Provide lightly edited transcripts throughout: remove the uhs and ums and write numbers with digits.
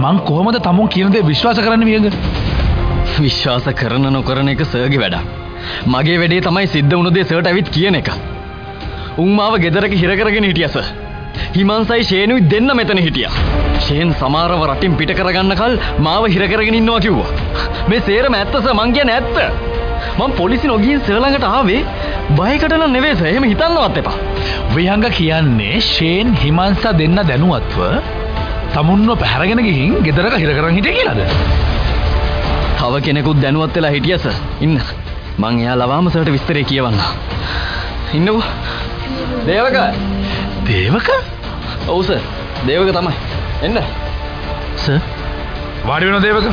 මං කොහොමද තමුන් කියන දේ විශ්වාස කරන්නේ වියඟ? විශ්වාස කරන නොකරන එක සර්ගේ වැඩක්. මගේ වැඩේ තමයි සිද්ධ වුණ දේ සර්ට ඇවිත් කියන එක. උන් මාව ගෙදරක හිර කරගෙන හිටියා සර්. හිමන්සයි ෂේනුයි දෙන්න මෙතන හිටියා. ෂේන් සමහරව රටින් පිට කරගන්න කල් මාව හිර කරගෙන ඉන්නවා කිව්වා. මේ සේරම ඇත්ත සර්, මං කියන්නේ ඇත්ත. මං පොලිසිය නොගියින් සර් ළඟට ආවේ බයකට නම් නෙවෙයි සර්. එහෙම හිතන්නවත් එපා. වියඟ කියන්නේ ෂේන් හිමන්සා දෙන්න දැනුවත්ව තමුන්ව පැහැරගෙන ගිහින් ගෙදරක හිර කරන් හිටියා කියලාද? තව කෙනෙකුත් දැනුවත් වෙලා හිටියා සර්. ඉන්න. මං එයා ලවාම සර්ට විස්තරේ කියවන්න. ඉන්නකෝ. දේවක. දේවක? ඔව් සර්. දේවක තමයි. එන්න. සර්. වාඩි වෙනවා දේවක.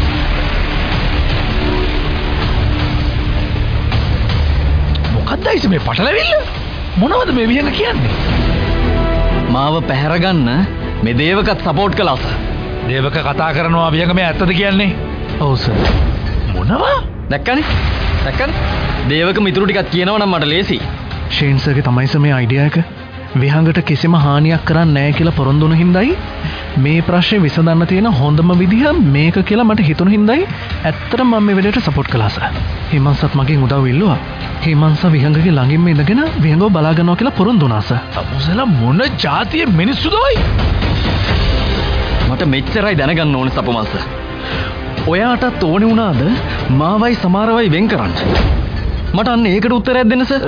මොකක්ද මේ පටලවිල්ල? මොනවද මේ වියඟ කියන්නේ? මාව පැහැරගන්න මේ දේවකත් සපෝට් කළා සර්. දේවක කතා කරනවා වියඟ මේ ඇත්තද කියන්නේ? ඔව් සර්. මොනවා? දැක්කනේ? දේවක මිතුරු ටිකක් කියනවා නම් මට ලේසි. ෂේන් සර්ගේ තමයි සර් මේ අයිඩියා එක. විහඟට කිසිම හානියක් කරන්නේ නැහැ කියලා පොරොන්දු වුණ හින්දායි මේ ප්‍රශ්නේ විසඳන්න තියෙන හොඳම විදිහ මේක කියලා මට හිතුණු හින්දායි ඇත්තටම මම මේ වෙලේට සපෝට් කළා සර්. හිමන්සත් මගෙන් උදව් ඉල්ලුවා. හිමන්ස විහඟගේ ළඟින්ම ඉඳගෙන විහඟව බලා ගන්නවා කියලා පොරොන්දු වුණා සර්. අපුසලා මොන જાතියේ මිනිස්සුද ඔය? මට මෙච්චරයි දැනගන්න ඕනේ සපුමල් සර්. ඔයාටත් ඕනේ වුණාද මාවයි සමහරවයි වෙන් කරන්න? මට අන්න ඒකට උත්තරයක් දෙන්න සර්.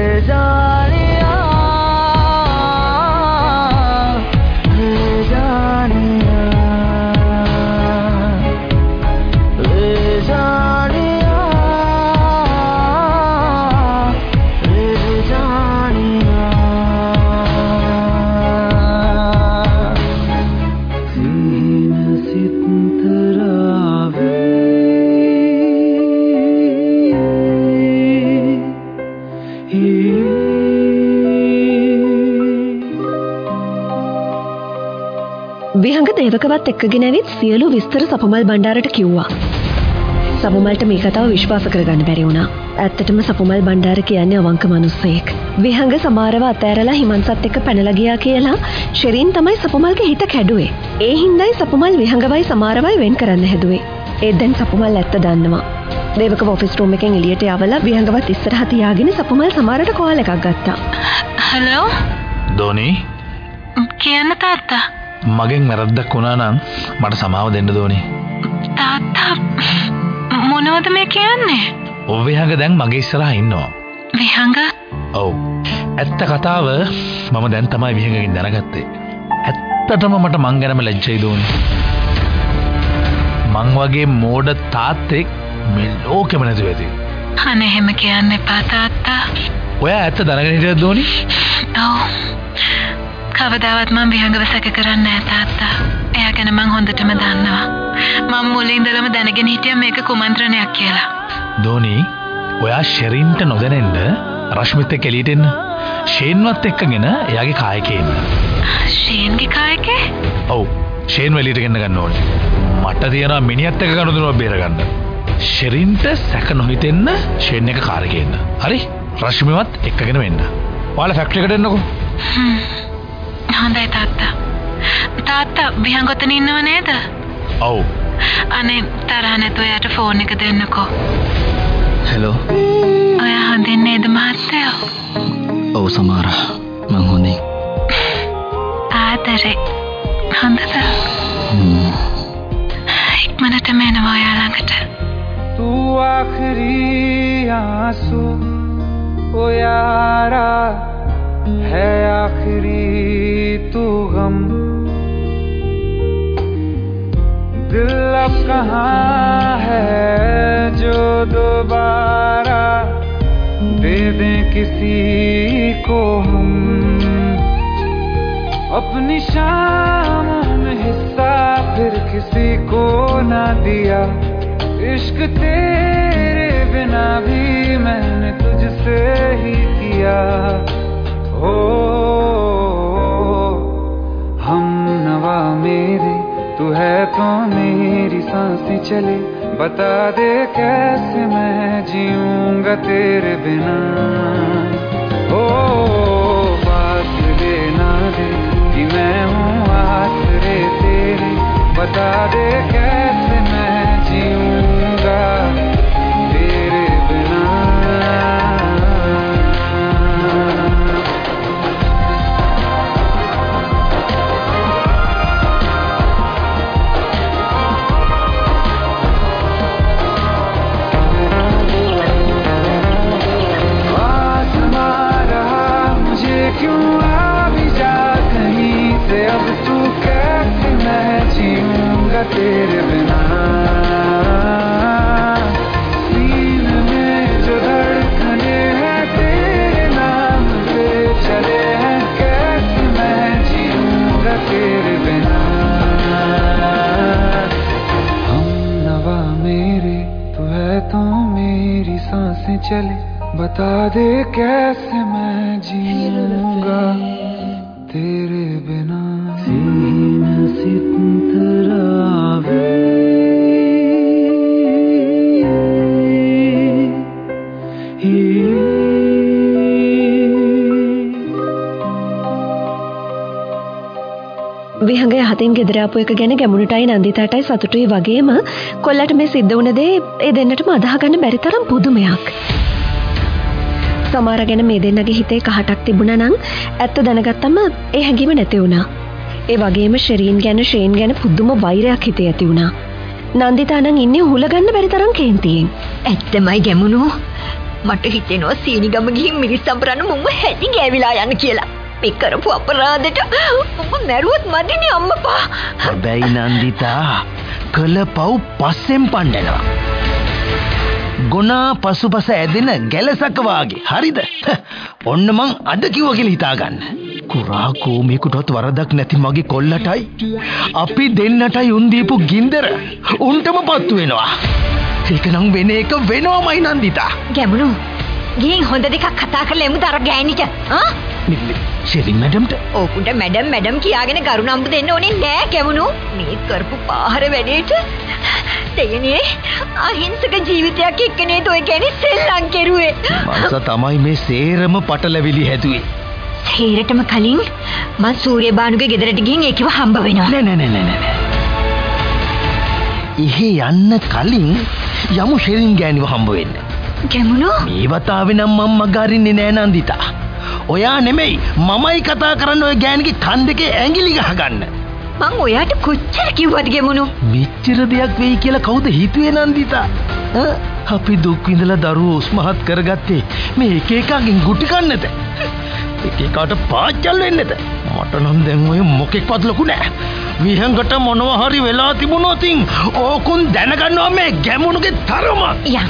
විහඟ දේවකවත් එක්කගෙන ඇවිත් සියලු විස්තර සපුමල් බණ්ඩාරට කිව්වා. සපුමල්ට මේ කතාව විශ්වාස කරගන්න බැරි වුණා. ඇත්තටම සපුමල් බණ්ඩාර කියන්නේ අවංක මිනිස්සෙක්. විහඟ සමහරව අතෑරලා හිමන්සත් එක්ක පැනලා ගියා කියලා ෂෙරින් තමයි සපුමල්ගේ හිත කැඩුවේ. ඒ හින්දායි සපුමල් විහඟවයි සමහරවයි වෙන් කරන්න හැදුවේ. ඒත් දැන් සපුමල් ඇත්ත දන්නවා. දේවකව ඔෆිස් රූම් එකෙන් එළියට යවලා විහඟවත් ඉස්සරහ තියාගෙන සපුමල් සමහරට කෝල් එකක් ගත්තා. හලෝ දෝනි. කියන්න තාත්තා. මගෙන් වැරද්දක් වුණා නම් මට සමාව දෙන්න දෝනි. තාත්තා මොනවද මේ කියන්නේ? ඔව් විහඟ දැන් මගේ ඉස්සරහා ඉන්නවා. විහඟ? ඔව්. ඇත්ත කතාව මම දැන් තමයි විහඟගෙන් දැනගත්තේ. ඇත්තටම මට මං ගැනම ලැජ්ජයි දෝනි. මං වගේ මෝඩ තාත්තෙක් මේ ලෝකෙම නැතුව ඇති. අනේ එහෙම කියන්න එපා තාත්තා. ඔයා ඇත්ත දැනගෙන හිටියද දෝනි? ඔව්. කවදාවත් මම විහඟව සැක කරන්නේ නැහැ තාත්තා. එයා ගැන මං හොඳටම දන්නවා. මම මුලින් ඉඳලම දැනගෙන හිටියා මේක කුමන්ත්‍රණයක් කියලා. දෝනි, ඔයා ෂෙරින්ට නොදැනෙන්න රශ්මිත් එක්ක එළියට එන්න. ෂේන්වත් එක්කගෙන එයාගේ කායකේ ඉන්න. ෂේන්ගේ කායකේ? ඔව්. ෂේන් එළියට ගෙන්න ගන්න ඕනේ. මට තියෙනවා මිනිහත් එක්ක ගනුදෙනුව බේරගන්න. ෂෙරින්ට සැක නොහිතෙන්න ෂේන් එක කාර්යකේ ඉන්න. හරි? රශ්මිවත් එක්කගෙන වෙන්න. ඔයාලා ෆැක්ටරි එකට එන්නකෝ. හොඳයි තාත්තා. තාත්තා විහඟොතන ඉන්නව නේද? ඔව්. අනේ තරහ නැතුව එයාට ෆෝන් එක දෙන්නකෝ. හෙලෝ. ඔයා හොඳින් නේද මහත්තයෝ? ඔව් සමහර. මං හොඳින්. ආදරේ. හොඳද? ඉක්මනට මෙනවා ඔයා ළඟට. तू आखिरी आंसू ओ यारा है आखिरी तू गम दिल अब कहाँ है जो दोबारा दे दे किसी को हम अपनी शाम में हिस्सा फिर किसी को ना दिया इश्क तेरे बिना भी मैंने तुझसे ही किया हो हम नवा मेरे तू है तो मेरी सांसें चले बता दे कैसे मैं जीऊंगा तेरे बिना ओ बात लेना दे कि मैं हूँ आसरे तेरे बता क्यों आ भी जा कहीं से अब तू कैसे मैं जीऊंगा तेरे बिना सीने में जो धड़कने हैं तेरे नाम पे चले हैं कैसे मैं जीऊंगा तेरे बिना हम नवा मेरे तू है तो मेरी सांसें चले बता दे कैसे मैं जीऊंगा तेरे बिना सीना सितरावे විහඟේ හතින් ගෙදර ආපු එක ගැන ගැමුණටයි නන්දිතාටයි සතුටුයි වගේම කොල්ලට මේ සිද්ධ වුණ දේ ඒ දෙන්නටම අදාහ ගන්න බැරි තරම් පුදුමයක්. සමහර ගැන මේ දෙන්නගේ හිතේ කහටක් තිබුණා නම් ඇත්ත දැනගත්තම ඒ හැඟීම නැති වුණා. ඒ වගේම ශරීන් ගැන පුදුම වෛරයක් හිතේ ඇති වුණා. නන්දිතා නම් ඉන්නේ උහුල ගන්න බැරි තරම් කේන්තියෙන්. ඇත්තමයි ගැමුණු. මට හිතෙනවා සීනිගම ගිහින් මිරිස් සම්බරන්න මුම්ම හැදි ගෑවිලා යන්න කියලා. මේ කරපු අපරාධෙට උඹ මැරුවොත් මදිනේ අම්මපා. හැබැයි නන්දිතා කළ පව් පස්සෙන් පණ්ඩනවා. ගුණා පසුපස ඇදෙන ගැලසක වාගේ. හරිද? ඔන්න මං අද කිව්ව කියලා හිතාගන්න. කුරා කෝමේකටවත් වරදක් නැති මගේ කොල්ලටයි අපි දෙන්නටයි උන් දීපු ගින්දර උන්ටම පත්තු වෙනවා. ඒක නම් වෙන එක වෙනවමයි නන්දිතා. ගැමුණු ගිහින් හොඳ දෙකක් කතා කරලා එමු දර ගෑනිට. ආ? ශෙරින් මැඩම්ට ඕකුන්ට මැඩම් කියාගෙන කරු නම්බු දෙන්න ඕනේ නෑ ගැමුණු. මේ කරපු පාහර වැඩේට දෙයනේ අහිංසක ජීවිතයක් එක්ක නේද ඔය කියන්නේ සෙල්ලම් කෙරුවේ. මංස තමයි මේ සේරම පටලවිලි හැදුවේ. සේරටම කලින් මං සූර්යබානුගේ ගෙදරට ගිහින් ඒකව හම්බ වෙනවා. නෑ. එහෙ යන්න කලින් යමු ශෙරින් ගෑනිව හම්බ වෙන්න. ගැමුණු මේ වතාවේ නම් මම මගහරින්නේ නෑ නන්දිතා. ඔයා නෙමෙයි මමයි කතා කරන්න ඔය ගෑණිගේ කන් දෙකේ ඇඟිලි ගහගන්න. මං ඔයාට කොච්චර කිව්වද ගැමුණු? මෙච්චර දෙයක් වෙයි කියලා කවුද හිතුවේ නන්දිතා? අපි දුක් විඳලා දරුවෝ උස්මහත් කරගත්තේ මේ එක එකකින් ගුටි කන්නද? එක එකට පාච්චල් වෙන්නද? මට නම් දැන් ඔය මොකෙක්වත් ලොකු නෑ. විහංගට මොනවා හරි වෙලා තිබුණොත් ඕකුන් දැනගන්නවා මේ ගැමුණුගේ තරම. යා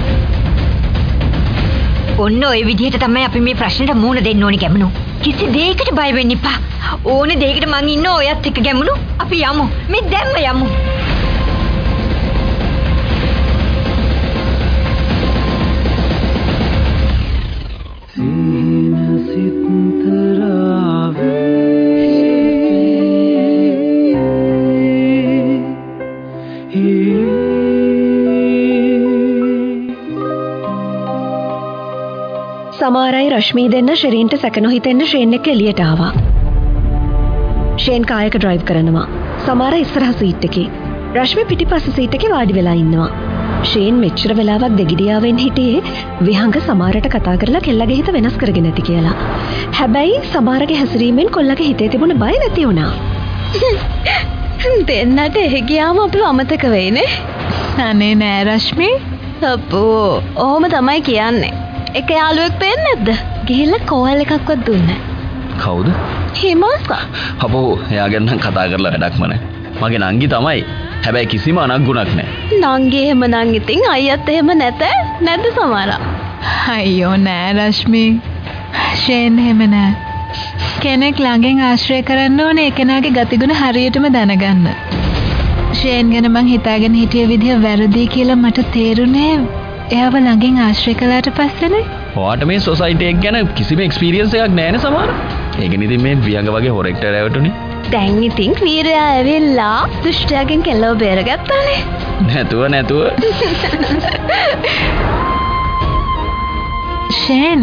ඔන්න ඔය විදිහට තමයි අපි මේ ප්‍රශ්නෙට මුහුණ දෙන්න ඕනේ ගැමුණු. කිසි දෙයකට බය වෙන්න එපා. ඕනේ දෙයකට මං ඉන්නවා ඔයත් එක්ක ගැමුණු. අපි යමු. මේ දැම්ම යමු. सीना सितरावे සමාරයි රශ්මී දෙන්න ශරීන්ට සැක නොහිතෙන්න ෂේන් එක්ක එළියට ආවා. ෂේන් කායක ඩ්‍රයිව් කරනවා. සමාර ඉස්සරහ සීට් එකේ. රශ්මී පිටිපස්ස සීට් එකේ වාඩි වෙලා ඉන්නවා. ෂේන් මෙච්චර වෙලාවක් දෙගිඩියාවෙන් හිටියේ විහංග සමාරට කතා කරලා කෙල්ලගේ හිත වෙනස් කරගෙන නැති කියලා. හැබැයි සමාරගේ හැසිරීමෙන් කොල්ලගේ හිතේ තිබුණ බය නැති වුණා. දෙන්නට එහෙ ගියාම අපිව අමතක වෙයිනේ. අනේ නෑ රශ්මී. අපෝ ඔහොම තමයි කියන්නේ. එක යාළුවෙක් පේන්නේ නැද්ද? ගිහිල්ලා කෝල් එකක්වත් දුන්නේ නැහැ. කවුද? හිමාසා. අපෝ එයා ගැන නම් කතා කරලා වැඩක්ම නැහැ. මගේ නංගි තමයි. හැබැයි කිසිම අනග්ගුණක් නැහැ. නංගි එහෙම නම් ඉතින් අයියත් එහෙම නැද්ද සමහරා? අයියෝ නෑ රශ්මී. ෂේන් එහෙම නෑ. කෙනෙක් ළඟින් ආශ්‍රය කරන්න ඕනේ ඒ කෙනාගේ ගතිගුණ හරියටම දැනගන්න. ෂේන් ගැන මං හිතාගෙන හිටිය විදිය වැරදි කියලා මට තේරුනේ එයාව ළඟින් ආශ්‍රය කළාට පස්සේනේ. ඔයාට මේ සොසයිටි එක ගැන කිසිම එක්ස්පීරියන්ස් එකක් නැහැ නේ සමහර. ඒකනේ ඉතින් මේ වියංග වගේ හොරෙක්ට රැවටුනේ. දැන් ඉතින් වීරයා ඇවිල්ලා දුෂ්ටයාගෙන් කෙල්ලව බේරගත්තානේ. නැතුව. ෂේන්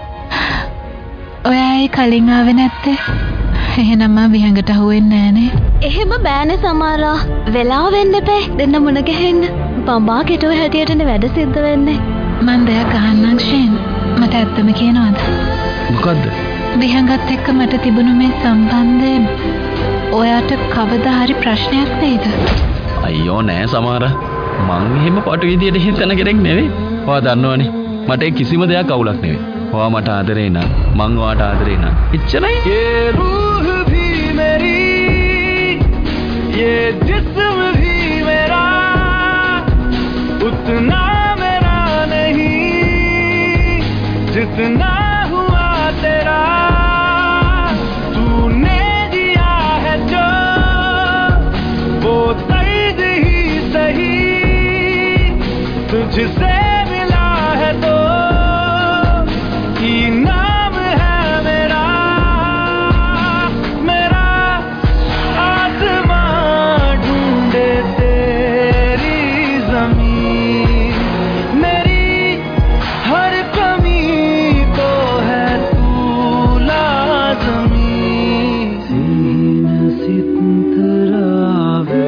ඔයයි කලින් ආවේ නැත්තේ? එහෙනම් මම විහංගට අහුවෙන්නේ නෑනේ. එහෙම බෑනේ සමහරා. වෙලා වෙන්න එපේ. දෙන්න මුණ ගැහෙන්න. බම්බා කෙටුව හැටියටනේ වැඩ සිද්ධ වෙන්නේ. මං දෙයක් අහන්නම් ෂේන්. මට ඇත්තම කියනවද? මොකද්ද? විහංගත් එක්ක මට තිබුණු මේ සම්බන්ධය ඔයාට කවදා හරි ප්‍රශ්නයක් නේද? අයියෝ නෑ සමහර. මං එහෙම පටු විදියට හිතන කෙනෙක් නෙවෙයි. ඔයා දන්නවනේ. මට කිසිම දෙයක් අවුලක් නෙවෙයි. ඔයා මට ආදරේ නම් මං ඔයාට ආදරේ නම් එච්චරයි. ये रूह भी मेरी ये जिस्म भी मेरा उतना मेरा नहीं जितना हुआ तेरा तूने दिया है जो वो दर्द ही सही तुझसे मिला है तो नाम है मेरा मेरा आसमां ढूंढे तेरी जमीन मेरी हर कमी को है तू लाज़मी सीने सितरावे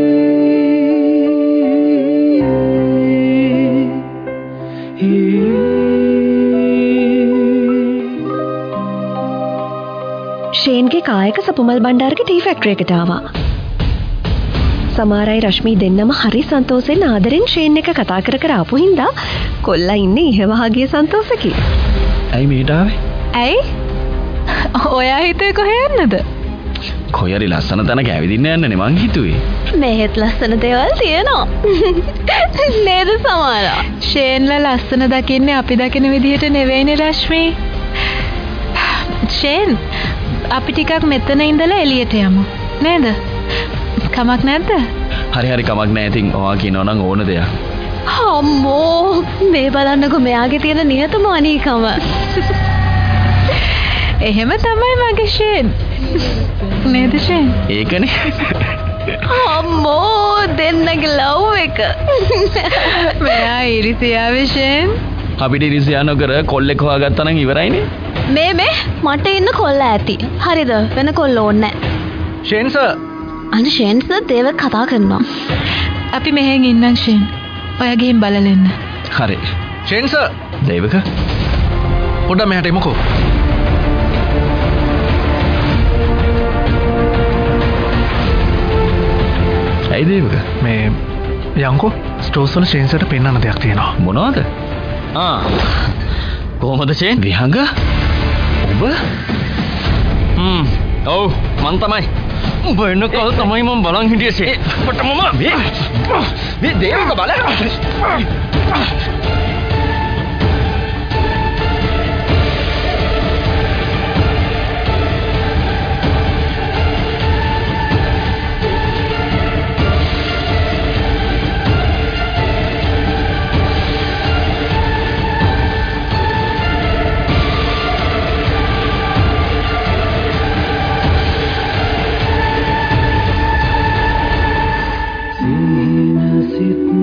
ෂේන්ගේ කායක සපුමල් බණ්ඩාරගේ ටී ෆැක්ටරි එකට ආවා. සමාරයි රශ්මී දෙන්නම හරි සන්තෝෂෙන් ආදරෙන් ෂේන් එක කතා කර කර ආපු හින්දා කොල්ලා ඉන්නේ ඉහවහගේ සන්තෝෂකේ. ඇයි මෙහෙට ආවේ? ඇයි? ඔයා හිතුවේ කොහෙ යන්නද? කොහරි ලස්සන තැනක ඇවිදින්න යන්නනේ මං හිතුවේ. මෙහෙත් ලස්සන දේවල් තියෙනවා. නේද සමාරා? ෂේන්ලා ලස්සන දකින්නේ අපි දකින විදිහට නෙවෙයිනේ රශ්මී. ෂේන් අපි ටිකක් මෙතන ඉඳලා එළියට යමු. නේද? කමක් නැද්ද? හරි කමක් නැහැ. ඉතින් ඔයා කියනවා නම් ඕන දෙයක්. අම්මෝ මේ බලන්නකෝ මෙයාගේ තියෙන නිහතමානීකම. එහෙම තමයි මගේ ෂේන්. නේද ෂේන්? ඒකනේ. අම්මෝ දෙන්නගේ ලව් එක. මෙයා ඉරිසියාවේ ෂේන්. අපිට ඉරිසියා නොකර කොල්ලෙක් හොයාගත්තා නම් ඉවරයිනේ. මේ මට ඉන්න කොල්ල ඇති. හරිද? වෙන කොල්ල ඕනේ නැහැ. Shane sir. අනේ ෂේන් සර් දේව කතා කරනවා. අපි මෙහෙන් ඉන්නම් ෂේන්. ඔයා ගිහින් බලලා එන්න. හරි. Shane sir. දේවක. පොඩ්ඩක් මෙහාට එමුකෝ. ඇයි දේවක? මේ යන්කෝ ස්ටෝර්ස් වල ෂේන් සර්ට පෙන්නන්න දෙයක් තියෙනවා. මොනවද? කොහොමද ෂේන්? විහංග? ඔබ? ඔව් මං තමයි. උඹ එන්නකල් තමයි මම බලන් හිටියේ ෂේන්. අපට මම මේ දේවක බලන්න. सीने सितरावे